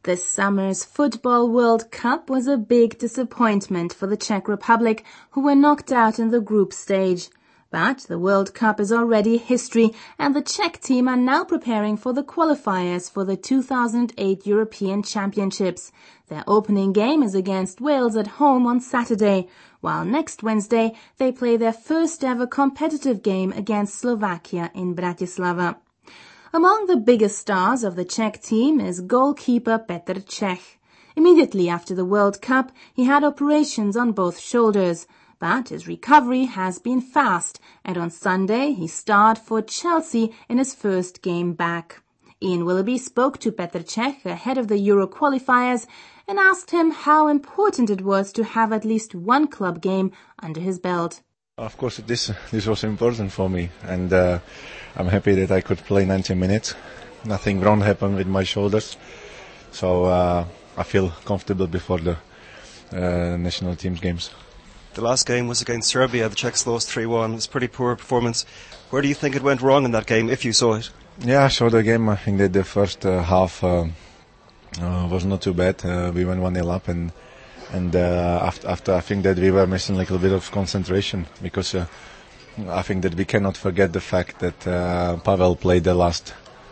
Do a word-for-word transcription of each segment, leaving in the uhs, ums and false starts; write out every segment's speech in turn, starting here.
This summer's Football World Cup was a big disappointment for the Czech Republic, who were knocked out in the group stage. But the World Cup is already history, and the Czech team are now preparing for the qualifiers for the two thousand eight European Championships. Their opening game is against Wales at home on Saturday, while next Wednesday they play their first ever competitive game against Slovakia in Bratislava. Among the biggest stars of the Czech team is goalkeeper Petr Cech. Immediately after the World Cup, he had operations on both shoulders, but his recovery has been fast, and on Sunday he starred for Chelsea in his first game back. Ian Willoughby spoke to Petr Cech ahead of the Euro qualifiers and asked him how important it was to have at least one club game under his belt. Of course, this this was important for me, and uh, I'm happy that I could play ninety minutes. Nothing wrong happened with my shoulders, so uh, I feel comfortable before the uh, national team's games. The last game was against Serbia. The Czechs lost three one. It was a pretty poor performance. Where do you think it went wrong in that game, if you saw it? Yeah, I saw the game. I think that the first uh, half uh, uh, was not too bad. Uh, we went one nil up, and and uh, after, after I think that we were missing a little bit of concentration, because uh, I think that we cannot forget the fact that uh, Pavel played the last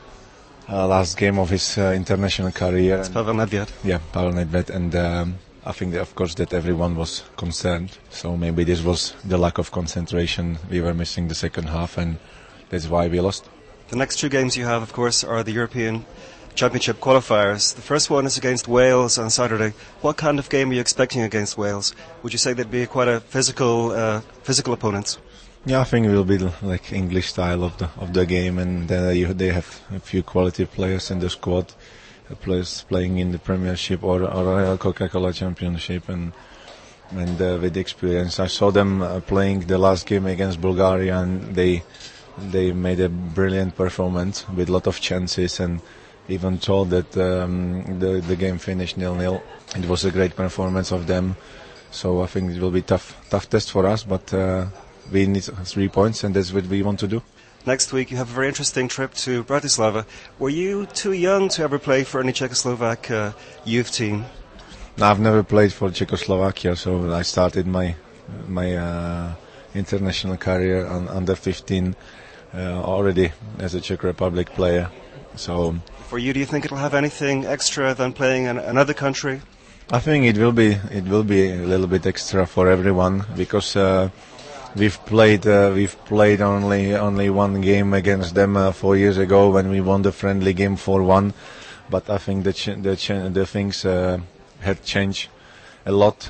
uh, last game of his uh, international career. It's Pavel Nedved. Yeah, Pavel Nedved, and um, I think that, of course, that everyone was concerned. So maybe this was the lack of concentration. We were missing the second half, and that's why we lost. The next two games you have, of course, are the European Championship qualifiers. The first one is against Wales on Saturday. What kind of game are you expecting against Wales? Would you say they'd be quite a physical, uh, physical opponents? Yeah, I think it will be like English style of the of the game, and uh, you, they have a few quality players in the squad, uh, players playing in the Premiership or or Royal Coca-Cola Championship, and and uh, with experience. I saw them uh, playing the last game against Bulgaria, and they they made a brilliant performance with a lot of chances, and even told that um, the the game finished nil nil. It was a great performance of them, so I think it will be tough tough test for us, but uh, we need three points, and that's what we want to do. Next week you have a very interesting trip to Bratislava. Were you too young to ever play for any Czechoslovak uh, youth team? No, I've never played for Czechoslovakia, so I started my my uh, international career on under fifteen uh, already as a Czech Republic player. So for you, do you think it'll have anything extra than playing in another country? I think it will be it will be a little bit extra for everyone, because uh, we've played uh, we've played only only one game against them uh, four years ago when we won the friendly game four one. But I think the ch- the ch- the things uh, have changed a lot.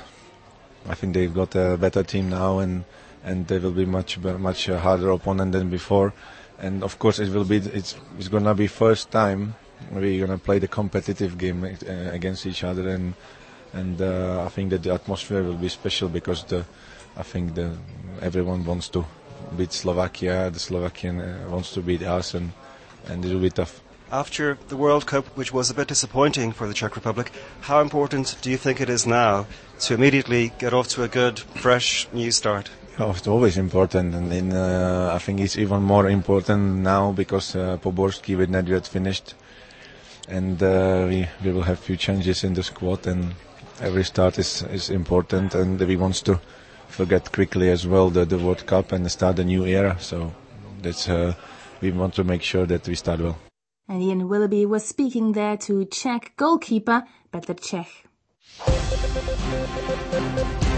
I think they've got a better team now, and and they will be much much harder opponent than before. And of course, it will be it's it's gonna be first time we're gonna play the competitive game uh, against each other, and and uh, I think that the atmosphere will be special, because the I think the everyone wants to beat Slovakia, the Slovakian uh, wants to beat us, and and it will be tough. After the World Cup, which was a bit disappointing for the Czech Republic, how important do you think it is now to immediately get off to a good, fresh, new start? Oh, it's always important, and in, uh, I think it's even more important now, because uh, Poborský with Nedved finished, and uh, we we will have few changes in the squad, and every start is is important, and we want to forget quickly as well the, the World Cup and start a new era. So that's uh, we want to make sure that we start well. And Ian Willoughby was speaking there to Czech goalkeeper Petr Cech.